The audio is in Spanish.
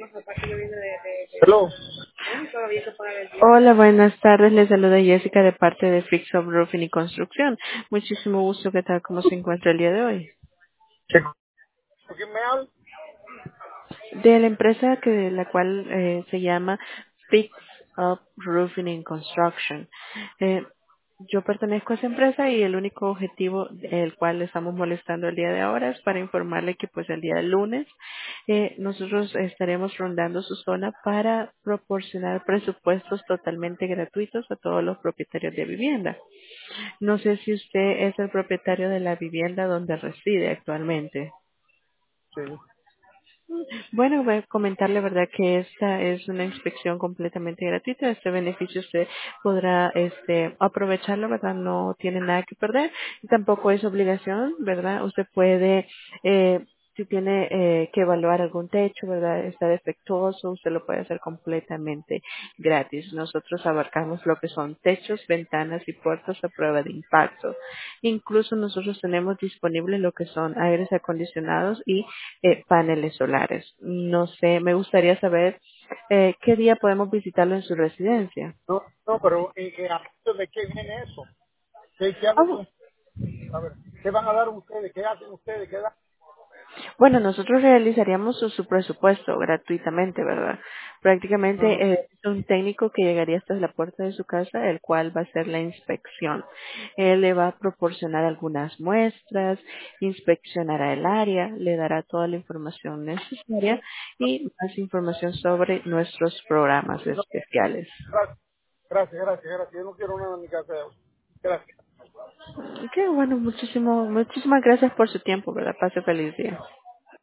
Hello. Hola, buenas tardes. Les saluda Jessica de parte de Fix Up Roofing y Construcción. Muchísimo gusto. ¿Qué tal? ¿Cómo se encuentra el día de hoy? ¿Con quién me habla? De la empresa la cual se llama Fix Up Roofing and Construction. Eh, yo pertenezco a esa empresa y el único objetivo el cual le estamos molestando el día de ahora es para informarle que pues el día del lunes nosotros estaremos rondando su zona para proporcionar presupuestos totalmente gratuitos a todos los propietarios de vivienda. No sé si usted es el propietario de la vivienda donde reside actualmente. Sí. Bueno, voy a comentarle, ¿verdad?, que esta es una inspección completamente gratuita. Este beneficio usted podrá aprovecharlo, ¿verdad? No tiene nada que perder y tampoco es obligación, ¿verdad? Usted puede, si tiene que evaluar algún techo, ¿verdad?, está defectuoso, usted lo puede hacer completamente gratis. Nosotros abarcamos lo que son techos, ventanas y puertas a prueba de impacto. Incluso nosotros tenemos disponible lo que son aires acondicionados y paneles solares. No sé, me gustaría saber qué día podemos visitarlo en su residencia. No, no, pero ¿a partir de qué viene eso? ¿Qué hago Oh, con, a ver, ¿qué van a dar ustedes? ¿Qué hacen ustedes? ¿Qué dan? bueno, nosotros realizaríamos su presupuesto gratuitamente, ¿verdad? Prácticamente Ajá. es un técnico que llegaría hasta la puerta de su casa, el cual va a hacer la inspección. Él le va a proporcionar algunas muestras, inspeccionará el área, le dará toda la información necesaria y más información sobre nuestros programas No, especiales. gracias, gracias. Yo no quiero nada en mi casa. Gracias. Qué bueno, muchísimas gracias por su tiempo, ¿verdad? Pase feliz día.